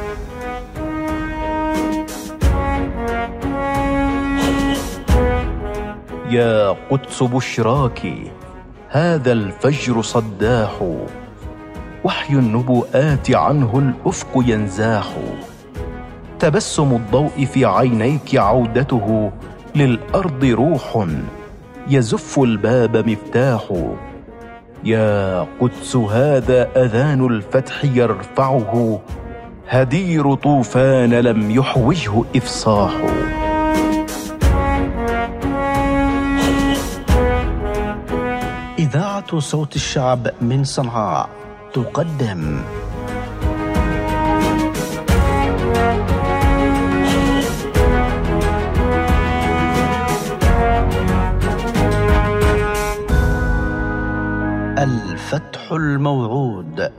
يا قدس بشراك، هذا الفجر صداح، وحي النبوءات عنه الأفق ينزاح. تبسم الضوء في عينيك عودته، للأرض روح يزف الباب مفتاح. يا قدس هذا أذان الفتح يرفعه، هدير طوفان لم يحوجه إفصاح. إذاعة صوت الشعب من صنعاء تقدم الفتح الموعود.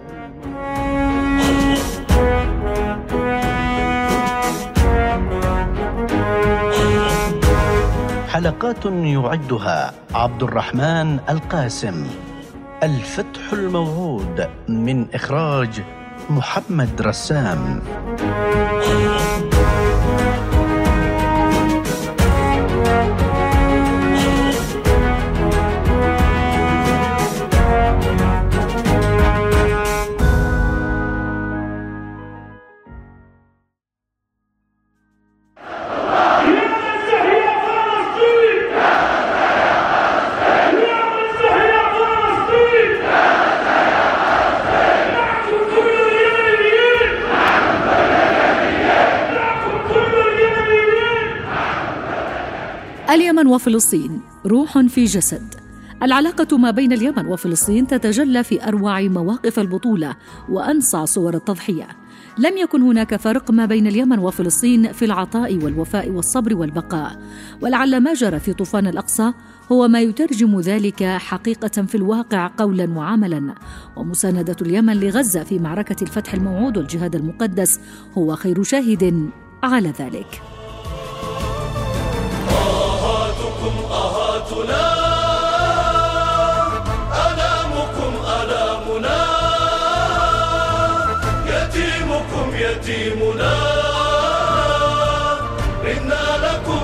حلقات يعدها عبد الرحمن القاسم. الفتح الموعود من إخراج محمد رسام. اليمن وفلسطين روح في جسد. العلاقة ما بين اليمن وفلسطين تتجلى في أروع مواقف البطولة وأنصع صور التضحية. لم يكن هناك فرق ما بين اليمن وفلسطين في العطاء والوفاء والصبر والبقاء، ولعل ما جرى في طوفان الأقصى هو ما يترجم ذلك حقيقة في الواقع قولا وعملا. ومساندة اليمن لغزة في معركة الفتح الموعود والجهاد المقدس هو خير شاهد على ذلك. أهاتنا ألامكم ألامنا، يتيمكم يتيمنا، إنا لكم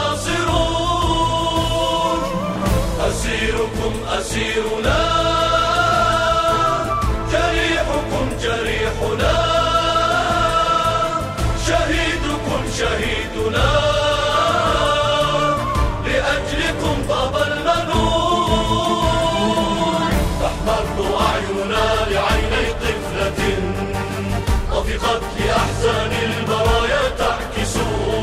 مناصرون، أسيركم أسيرنا، جريحكم جريحنا، شهيدكم شهيدنا، قتل أحزان البرايا تعكس،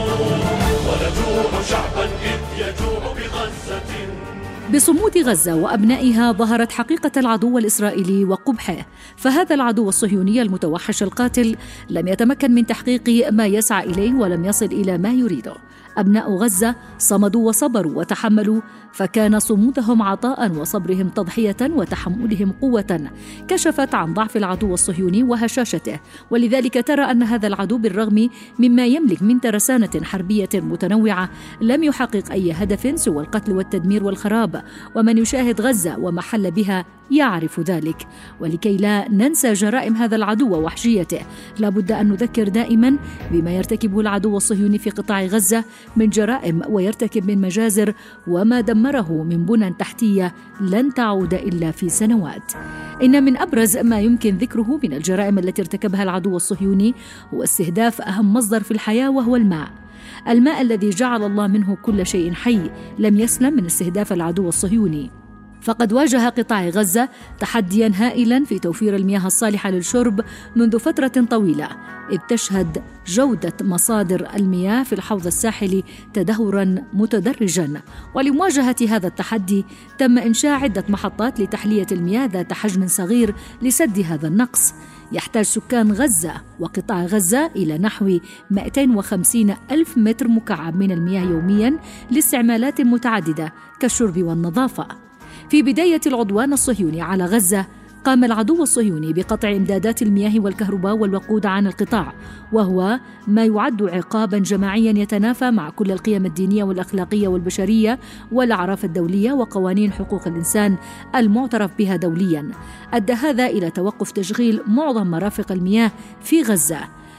ونجوع شعبا إذ يجوع بغزة. بصمود غزة وأبنائها ظهرت حقيقة العدو الإسرائيلي وقبحه، فهذا العدو الصهيوني المتوحش القاتل لم يتمكن من تحقيق ما يسعى إليه ولم يصل إلى ما يريده. أبناء غزة صمدوا وصبروا وتحملوا، فكان صمودهم عطاء وصبرهم تضحية وتحملهم قوة كشفت عن ضعف العدو الصهيوني وهشاشته. ولذلك ترى أن هذا العدو بالرغم مما يملك من ترسانة حربية متنوعة لم يحقق أي هدف سوى القتل والتدمير والخراب، ومن يشاهد غزة وما حل بها يعرف ذلك. ولكي لا ننسى جرائم هذا العدو ووحشيته، لابد أن نذكر دائما بما يرتكبه العدو الصهيوني في قطاع غزة من جرائم ويرتكب من مجازر، وما دمره من بنى تحتية لن تعود إلا في سنوات. إن من أبرز ما يمكن ذكره من الجرائم التي ارتكبها العدو الصهيوني هو استهداف أهم مصدر في الحياة وهو الماء. الماء الذي جعل الله منه كل شيء حي لم يسلم من استهداف العدو الصهيوني. فقد واجه قطاع غزة تحدياً هائلاً في توفير المياه الصالحة للشرب منذ فترة طويلة، إذ تشهد جودة مصادر المياه في الحوض الساحلي تدهوراً متدرجاً. ولمواجهة هذا التحدي تم إنشاء عدة محطات لتحلية المياه ذات حجم صغير لسد هذا النقص. يحتاج سكان غزة وقطاع غزة إلى نحو 250 ألف متر مكعب من المياه يومياً لاستعمالات متعددة كالشرب والنظافة. في بداية العدوان الصهيوني على غزة قام العدو الصهيوني بقطع إمدادات المياه والكهرباء والوقود عن القطاع، وهو ما يعد عقاباً جماعياً يتنافى مع كل القيم الدينية والأخلاقية والبشرية والأعراف الدولية وقوانين حقوق الإنسان المعترف بها دولياً. أدى هذا إلى توقف تشغيل معظم مرافق المياه في غزة.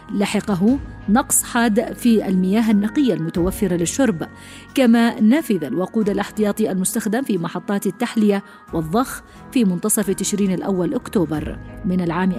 لحقه نقص حاد في المياه النقية المتوفرة للشرب، كما نفذ الوقود الاحتياطي المستخدم في محطات التحلية والضخ في منتصف تشرين الأول أكتوبر من العام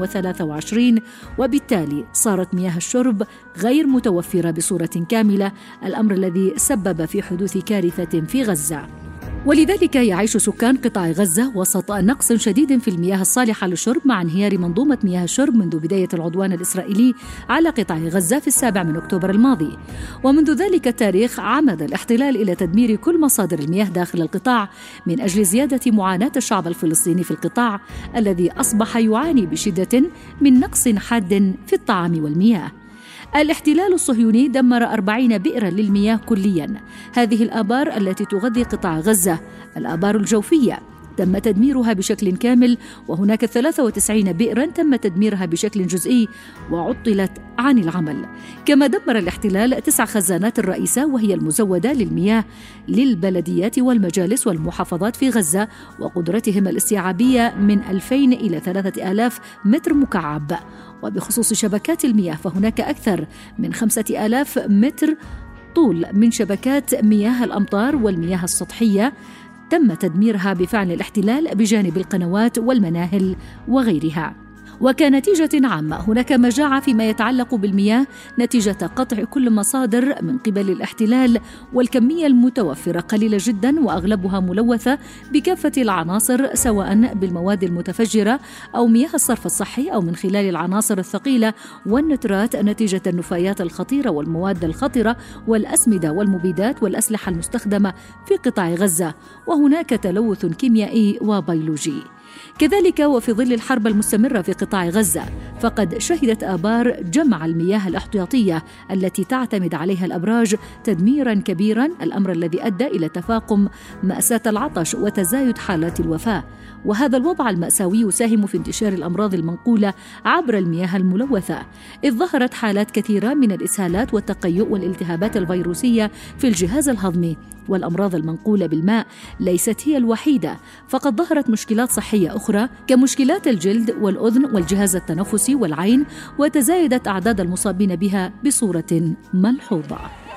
2023، وبالتالي صارت مياه الشرب غير متوفرة بصورة كاملة، الأمر الذي سبب في حدوث كارثة في غزة. ولذلك يعيش سكان قطاع غزة وسط نقص شديد في المياه الصالحة للشرب مع انهيار منظومة مياه الشرب منذ بداية العدوان الإسرائيلي على قطاع غزة في 7 أكتوبر الماضي. ومنذ ذلك التاريخ عمد الاحتلال إلى تدمير كل مصادر المياه داخل القطاع من أجل زيادة معاناة الشعب الفلسطيني في القطاع الذي أصبح يعاني بشدة من نقص حاد في الطعام والمياه. الاحتلال الصهيوني دمر 40 بئرا للمياه كليا. هذه الآبار التي تغذي قطاع غزة الآبار الجوفية تم تدميرها بشكل كامل، وهناك 93 بئرا تم تدميرها بشكل جزئي وعطلت عن العمل. كما دمر الاحتلال 9 خزانات الرئيسة وهي المزودة للمياه للبلديات والمجالس والمحافظات في غزة، وقدرتهم الاستيعابية من 2000 إلى 3000 متر مكعب. وبخصوص شبكات المياه فهناك أكثر من 5000 متر طول من شبكات مياه الأمطار والمياه السطحية تم تدميرها بفعل الاحتلال بجانب القنوات والمناهل وغيرها. وكنتيجة عامة هناك مجاعة فيما يتعلق بالمياه نتيجة قطع كل مصادر من قبل الاحتلال، والكمية المتوفرة قليلة جدا وأغلبها ملوثة بكافة العناصر سواء بالمواد المتفجرة أو مياه الصرف الصحي أو من خلال العناصر الثقيلة والنترات نتيجة النفايات الخطيرة والمواد الخطرة والأسمدة والمبيدات والأسلحة المستخدمة في قطاع غزة، وهناك تلوث كيميائي وبيولوجي. كذلك وفي ظل الحرب المستمرة في قطاع غزة فقد شهدت آبار جمع المياه الاحتياطية التي تعتمد عليها الأبراج تدميرا كبيرا، الأمر الذي أدى إلى تفاقم مأساة العطش وتزايد حالات الوفاة. وهذا الوضع المأساوي يساهم في انتشار الأمراض المنقولة عبر المياه الملوثة، إذ ظهرت حالات كثيرة من الإسهالات والتقيؤ والالتهابات الفيروسية في الجهاز الهضمي. والأمراض المنقولة بالماء ليست هي الوحيدة، فقد ظهرت مشكلات صحية أخرى كمشكلات الجلد والأذن والجهاز التنفسي والعين، وتزايدت أعداد المصابين بها بصورة ملحوظة.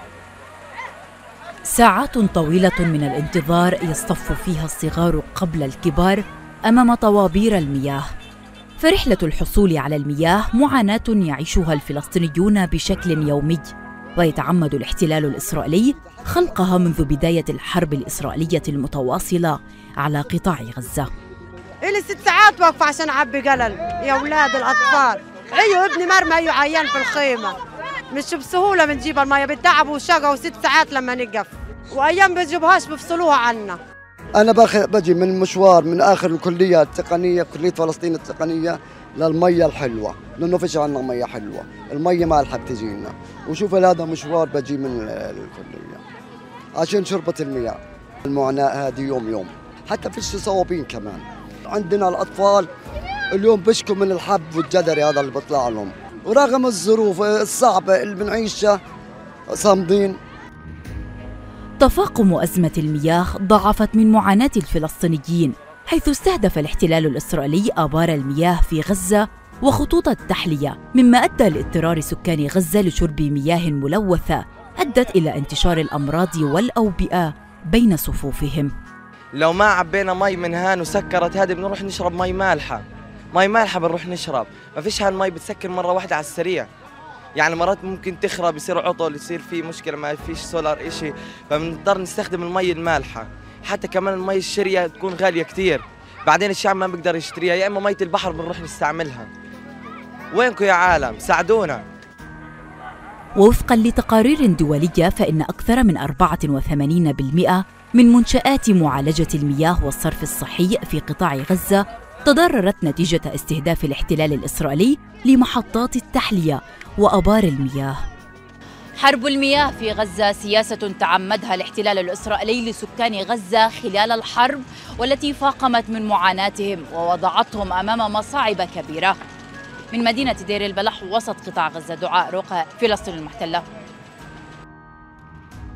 ساعات طويلة من الانتظار يصطف فيها الصغار قبل الكبار أمام طوابير المياه. فرحلة الحصول على المياه معاناة يعيشها الفلسطينيون بشكل يومي، ويتعمد الاحتلال الإسرائيلي خلقها منذ بداية الحرب الإسرائيلية المتواصلة على قطاع غزة. إلي 6 ساعات واقفة عشان أعبي قلل يا أولاد الأطفال. ابني مرمى عيان في الخيمة، مش بسهولة بنجيب المية، بالتعب والشقة و6 ساعات لما نقف، وأيام بنجيبهاش بفصلوها عنا. أنا بجي من مشوار من آخر الكلية التقنية، كلية فلسطين التقنية، للمية الحلوة، لأنه فيش عنا مية حلوة، المية مالحة بتجينا. وشوف هذا مشوار بجي من الكلية عشان شربة المياه. المعاناة هذه يوم حتى فيش صوابين كمان. عندنا الأطفال اليوم بشكوا من الحب والجدري هذا اللي بيطلع لهم، ورغم الظروف الصعبة اللي بنعيشها صامدين. تفاقم أزمة المياه ضاعفت من معاناة الفلسطينيين، حيث استهدف الاحتلال الإسرائيلي آبار المياه في غزة وخطوط التحلية، مما أدى لاضطرار سكان غزة لشرب مياه ملوثة أدت إلى انتشار الأمراض والأوبئة بين صفوفهم. لو ما عبينا مي من هان وسكرت هذه بنروح نشرب مي مالحة، مي مالحة بنروح نشرب، ما فيش هالمي بتسكر مرة واحدة على السريع، يعني مرات ممكن تخرب، يصير عطل، يصير في مشكلة، ما فيش سولار إشي، فبنضطر نستخدم المي المالحة. حتى كمان المي الشرية تكون غالية كتير، بعدين الشعب ما بيقدر يشتريها، يا إما مية البحر بنروح نستعملها. وينكم يا عالم؟ ساعدونا. ووفقاً لتقارير دولية فإن أكثر من 84% من منشآت معالجة المياه والصرف الصحي في قطاع غزة تضررت نتيجة استهداف الاحتلال الإسرائيلي لمحطات التحلية وآبار المياه. حرب المياه في غزة سياسة تعمدها الاحتلال الإسرائيلي لسكان غزة خلال الحرب، والتي فاقمت من معاناتهم ووضعتهم أمام مصاعب كبيرة. من مدينة دير البلح وسط قطاع غزة، دعاء روقة، فلسطين المحتلة.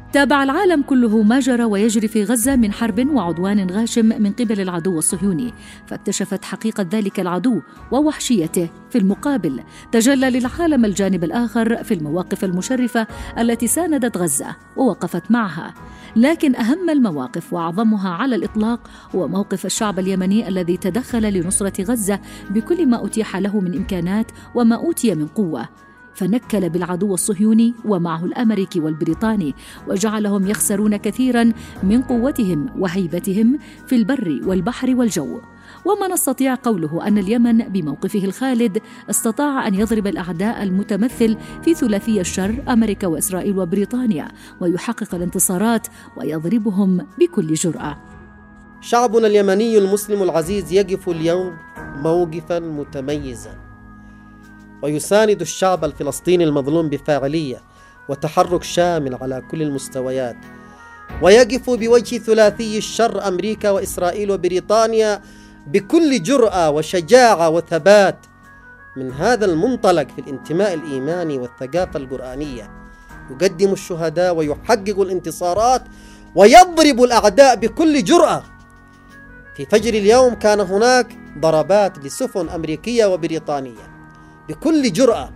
تابع العالم كله ما جرى ويجري في غزة من حرب وعدوان غاشم من قبل العدو الصهيوني، فاكتشفت حقيقة ذلك العدو ووحشيته. في المقابل تجلى للعالم الجانب الآخر في المواقف المشرفة التي ساندت غزة ووقفت معها. لكن أهم المواقف وأعظمها على الإطلاق هو موقف الشعب اليمني الذي تدخل لنصرة غزة بكل ما أتيح له من إمكانات وما أوتي من قوة، فنكل بالعدو الصهيوني ومعه الأمريكي والبريطاني، وجعلهم يخسرون كثيرا من قوتهم وهيبتهم في البر والبحر والجو. وما نستطيع قوله أن اليمن بموقفه الخالد استطاع أن يضرب الأعداء المتمثل في ثلاثي الشر أمريكا وإسرائيل وبريطانيا ويحقق الانتصارات ويضربهم بكل جرأة. شعبنا اليمني المسلم العزيز يقف اليوم موقفا متميزا، ويساند الشعب الفلسطيني المظلوم بفاعلية وتحرك شامل على كل المستويات، ويقف بوجه ثلاثي الشر أمريكا وإسرائيل وبريطانيا بكل جرأة وشجاعة وثبات. من هذا المنطلق في الانتماء الإيماني والثقافة القرآنية يقدم الشهداء ويحقق الانتصارات ويضرب الأعداء بكل جرأة. في فجر اليوم كان هناك ضربات لسفن أمريكية وبريطانية بكل جرأة،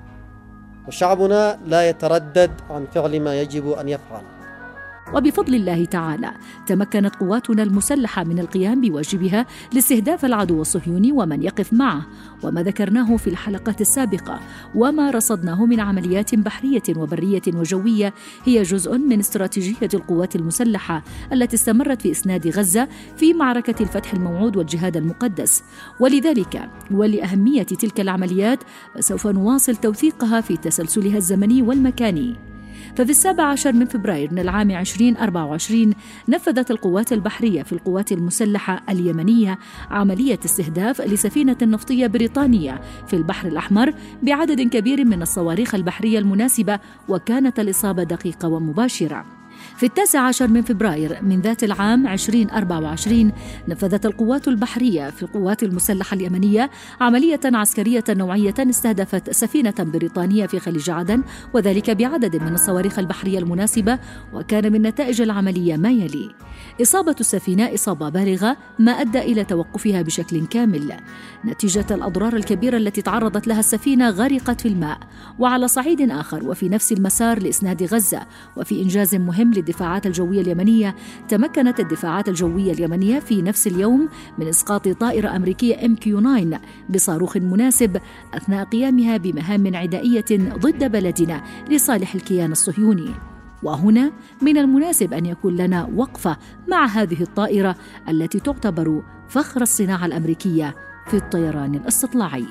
وشعبنا لا يتردد عن فعل ما يجب أن يفعل. وبفضل الله تعالى تمكنت قواتنا المسلحة من القيام بواجبها لاستهداف العدو الصهيوني ومن يقف معه، وما ذكرناه في الحلقات السابقة وما رصدناه من عمليات بحرية وبرية وجوية هي جزء من استراتيجية القوات المسلحة التي استمرت في إسناد غزة في معركة الفتح الموعود والجهاد المقدس. ولذلك ولأهمية تلك العمليات سوف نواصل توثيقها في تسلسلها الزمني والمكاني. ففي 17 من فبراير من العام 2024 نفذت القوات البحرية في القوات المسلحة اليمنية عملية استهداف لسفينة نفطية بريطانية في البحر الأحمر بعدد كبير من الصواريخ البحرية المناسبة، وكانت الإصابة دقيقة ومباشرة. في 19 من فبراير من ذات العام 2024 نفذت القوات البحرية في القوات المسلحة اليمنية عملية عسكرية نوعية استهدفت سفينة بريطانية في خليج عدن، وذلك بعدد من الصواريخ البحرية المناسبة. وكان من نتائج العملية ما يلي: إصابة السفينة إصابة بالغة ما أدى إلى توقفها بشكل كامل نتيجة الأضرار الكبيرة التي تعرضت لها السفينة، غرقت في الماء. وعلى صعيد آخر وفي نفس المسار لإسناد غزة وفي إنجاز مهم للدفاعات الجوية اليمنية، تمكنت الدفاعات الجوية اليمنية في نفس اليوم من إسقاط طائرة أمريكية MQ-9 بصاروخ مناسب أثناء قيامها بمهام عدائية ضد بلدنا لصالح الكيان الصهيوني. وهنا من المناسب أن يكون لنا وقفة مع هذه الطائرة التي تعتبر فخر الصناعة الأمريكية في الطيران الاستطلاعي.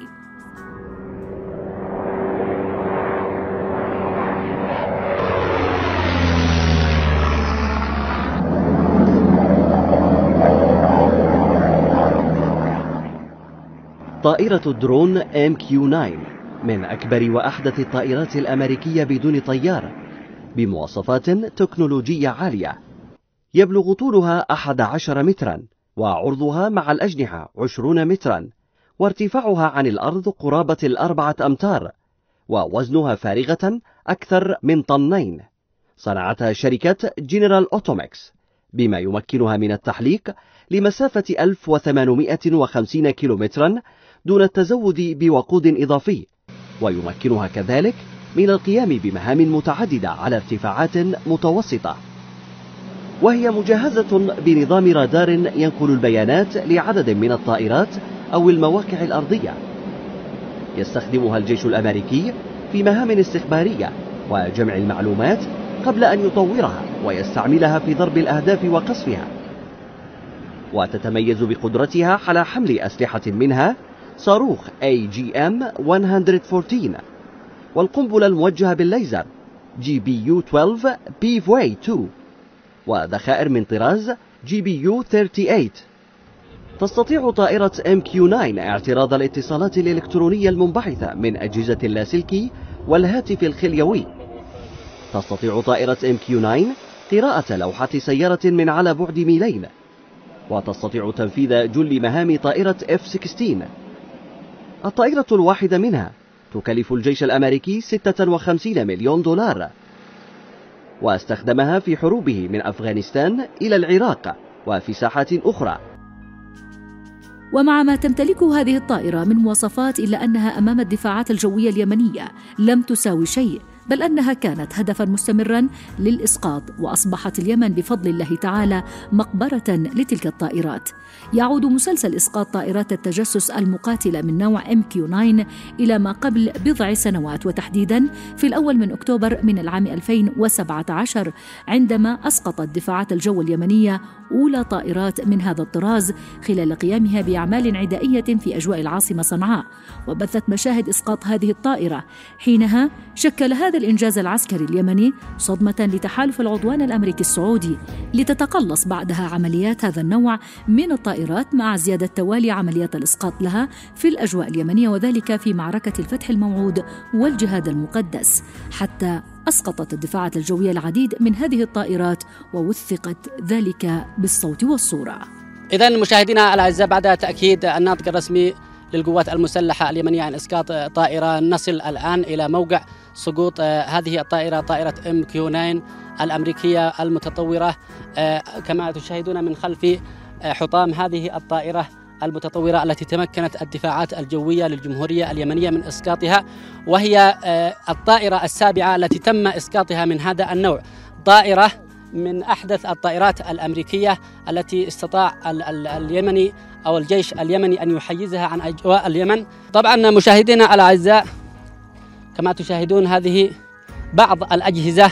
طائرة الدرون MQ-9 من أكبر وأحدث الطائرات الأمريكية بدون طيار، بمواصفات تكنولوجية عالية. يبلغ طولها 11 مترا، وعرضها مع الأجنحة 20 مترا، وارتفاعها عن الأرض قرابة 4 أمتار، ووزنها فارغة أكثر من 2 طن. صنعتها شركة جنرال أوتومكس بما يمكنها من التحليق لمسافة 1850 كيلومترا دون التزود بوقود إضافي، ويمكنها كذلك من القيام بمهام متعددة على ارتفاعات متوسطة. وهي مجهزة بنظام رادار ينقل البيانات لعدد من الطائرات أو المواقع الأرضية. يستخدمها الجيش الأمريكي في مهام استخبارية وجمع المعلومات قبل أن يطورها ويستعملها في ضرب الأهداف وقصفها. وتتميز بقدرتها على حمل أسلحة منها صاروخ AGM-114 والقنبلة الموجهة بالليزر GBU-12 Pivway 2 وذخائر من طراز GBU-38. تستطيع طائرة MQ-9 اعتراض الاتصالات الإلكترونية المنبعثة من أجهزة اللاسلكي والهاتف الخليوي. تستطيع طائرة MQ-9 قراءة لوحة سيارة من على بعد ميلين، وتستطيع تنفيذ جل مهام طائرة F-16. الطائرة الواحدة منها تكلف الجيش الأمريكي $56 مليون، واستخدمها في حروبه من أفغانستان إلى العراق وفي ساحات أخرى. ومع ما تمتلكه هذه الطائرة من مواصفات، إلا أنها أمام الدفاعات الجوية اليمنية لم تساوي شيء، بل أنها كانت هدفاً مستمراً للإسقاط، وأصبحت اليمن بفضل الله تعالى مقبرة لتلك الطائرات. يعود مسلسل إسقاط طائرات التجسس المقاتلة من نوع MQ-9 إلى ما قبل بضع سنوات، وتحديداً في الأول من أكتوبر من العام 2017، عندما أسقطت دفاعات الجو اليمنية أولى طائرات من هذا الطراز خلال قيامها بأعمال عدائية في أجواء العاصمة صنعاء، وبثت مشاهد إسقاط هذه الطائرة. حينها شكل هذا الإنجاز العسكري اليمني صدمة لتحالف العدوان الأمريكي السعودي، لتتقلص بعدها عمليات هذا النوع من الطائرات مع زيادة توالي عمليات الإسقاط لها في الأجواء اليمنية، وذلك في معركة الفتح الموعود والجهاد المقدس، حتى أسقطت الدفاعات الجوية العديد من هذه الطائرات، ووثقت ذلك بالصوت والصورة. إذن مشاهدينا الأعزاء، بعد تأكيد الناطق الرسمي للقوات المسلحة اليمنية عن إسقاط طائرة، نصل الآن إلى موقع سقوط هذه الطائرة، طائرة MQ-9 الأمريكية المتطورة. كما تشاهدون من خلفي حطام هذه الطائرة المتطورة التي تمكنت الدفاعات الجوية للجمهورية اليمنية من إسقاطها، وهي الطائرة السابعة التي تم إسقاطها من هذا النوع، طائرة من أحدث الطائرات الأمريكية التي استطاع اليمني أو الجيش اليمني أن يحيزها عن أجواء اليمن. طبعا مشاهدينا الأعزاء، كما تشاهدون هذه بعض الأجهزة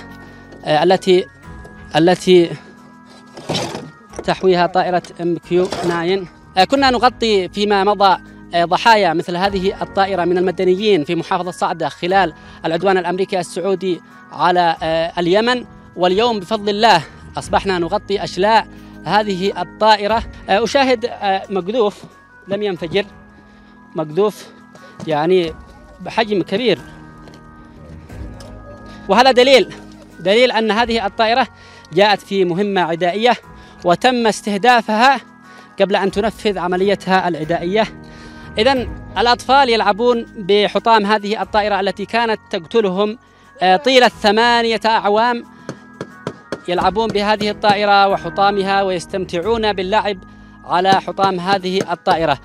التي تحويها طائرة MQ-9. كنا نغطي فيما مضى ضحايا مثل هذه الطائرة من المدنيين في محافظة صعدة خلال العدوان الأمريكي السعودي على اليمن، واليوم بفضل الله أصبحنا نغطي أشلاء هذه الطائرة. أشاهد مقذوف لم ينفجر، مقذوف يعني بحجم كبير، وهذا دليل أن هذه الطائرة جاءت في مهمة عدائية وتم استهدافها قبل أن تنفذ عمليتها العدائية. إذن الأطفال يلعبون بحطام هذه الطائرة التي كانت تقتلهم طيلة 8 أعوام، يلعبون بهذه الطائرة وحطامها ويستمتعون باللعب على حطام هذه الطائرة.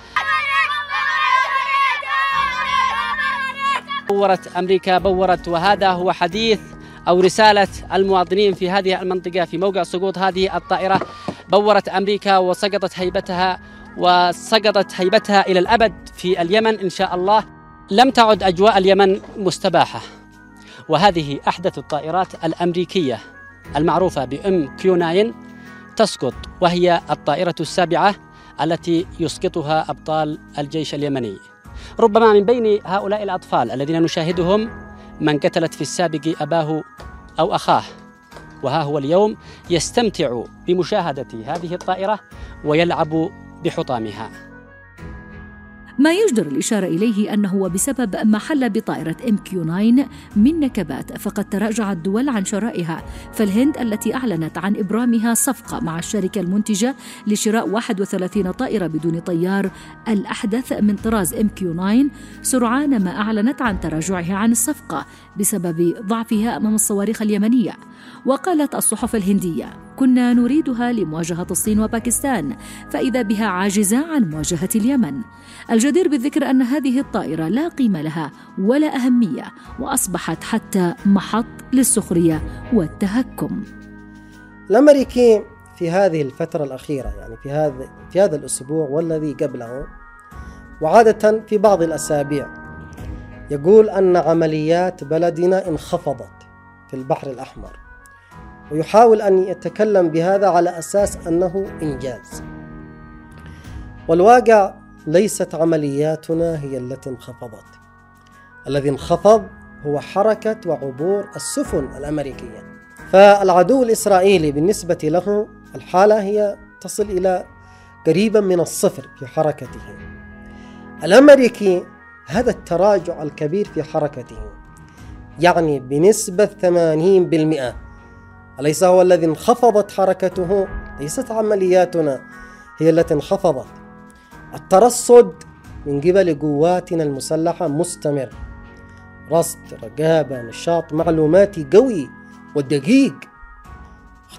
بورت، وهذا هو حديث أو رسالة المواطنين في هذه المنطقة في موقع سقوط هذه الطائرة. بورت أمريكا وسقطت هيبتها إلى الأبد في اليمن إن شاء الله. لم تعد أجواء اليمن مستباحة، وهذه أحدث الطائرات الأمريكية المعروفة بMQ-9 تسقط، وهي الطائرة السابعة التي يسقطها أبطال الجيش اليمني. ربما من بين هؤلاء الأطفال الذين نشاهدهم من قتلت في السابق أباه أو أخاه، وها هو اليوم يستمتع بمشاهدة هذه الطائرة ويلعب بحطامها. ما يجدر الإشارة إليه أنه وبسبب ما حل بطائرة MQ-9 من نكبات، فقد تراجعت الدول عن شرائها. فالهند التي أعلنت عن إبرامها صفقة مع الشركة المنتجة لشراء 31 طائرة بدون طيار الأحدث من طراز MQ-9 سرعان ما أعلنت عن تراجعها عن الصفقة بسبب ضعفها أمام الصواريخ اليمنية. وقالت الصحف الهندية: كنا نريدها لمواجهة الصين وباكستان، فإذا بها عاجزة عن مواجهة اليمن. الجدير بالذكر أن هذه الطائرة لا قيمة لها ولا أهمية، وأصبحت حتى محط للسخرية والتهكم. الأمريكي في هذه الفترة الأخيرة، يعني في هذا الأسبوع والذي قبله، وعادة في بعض الأسابيع، يقول أن عمليات بلدنا انخفضت في البحر الأحمر، ويحاول أن يتكلم بهذا على أساس أنه إنجاز. والواقع ليست عملياتنا هي التي انخفضت. الذي انخفض هو حركة وعبور السفن الأمريكية. فالعدو الإسرائيلي بالنسبة له الحالة هي تصل إلى قريبا من الصفر في حركته. الأمريكي هذا التراجع الكبير في حركته يعني بنسبة 80%. أليس هو الذي انخفضت حركته؟ ليست عملياتنا هي التي انخفضت. الترصد من قبل قواتنا المسلحة مستمر، رصد، رقابة، نشاط معلوماتي قوي ودقيق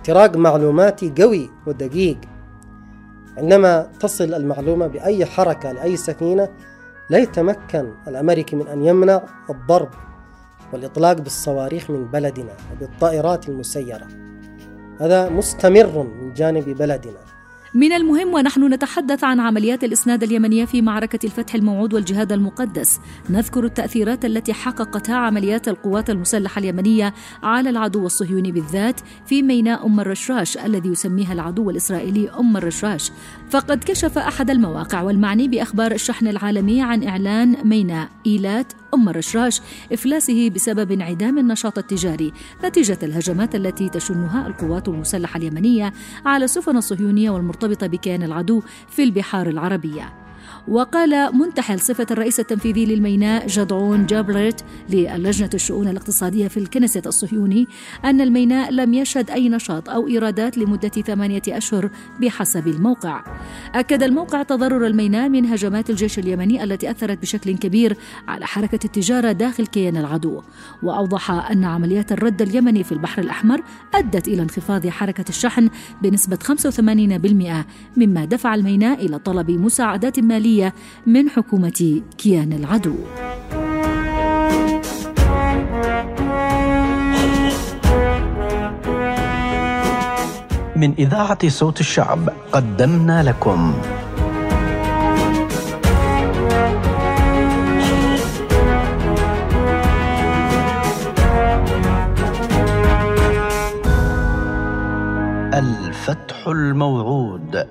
اختراق معلوماتي قوي ودقيق. عندما تصل المعلومة بأي حركة لأي سفينة لا يتمكن الأمريكي من أن يمنع الضرب والإطلاق بالصواريخ من بلدنا وبالطائرات المسيرة. هذا مستمر من جانب بلدنا. من المهم ونحن نتحدث عن عمليات الإسناد اليمنية في معركة الفتح الموعود والجهاد المقدس نذكر التأثيرات التي حققتها عمليات القوات المسلحة اليمنية على العدو الصهيوني بالذات في ميناء أم الرشراش الذي يسميها العدو الإسرائيلي أم الرشراش. فقد كشف أحد المواقع والمعني بأخبار الشحن العالمي عن إعلان ميناء إيلات أم الرشراش إفلاسه بسبب انعدام النشاط التجاري نتيجة الهجمات التي تشنها القوات المسلحة اليمنية على السفن الصهيونية والمرتبطة بكيان العدو في البحار العربية. وقال منتحل صفة الرئيس التنفيذي للميناء جدعون جابلرت للجنة الشؤون الاقتصادية في الكنيست الصهيوني أن الميناء لم يشهد أي نشاط أو إيرادات لمدة 8 أشهر بحسب الموقع. أكد الموقع تضرر الميناء من هجمات الجيش اليمني التي أثرت بشكل كبير على حركة التجارة داخل كيان العدو، وأوضح أن عمليات الرد اليمني في البحر الأحمر أدت إلى انخفاض حركة الشحن بنسبة 85%، مما دفع الميناء إلى طلب مساعدات مالية من حكومة كيان العدو. من إذاعة صوت الشعب قدمنا لكم الفتح الموعود.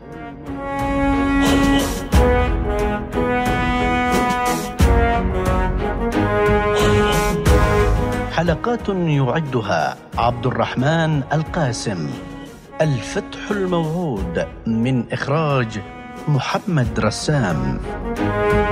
حلقات يعدها عبد الرحمن القاسم. الفتح الموعود من إخراج محمد رسام.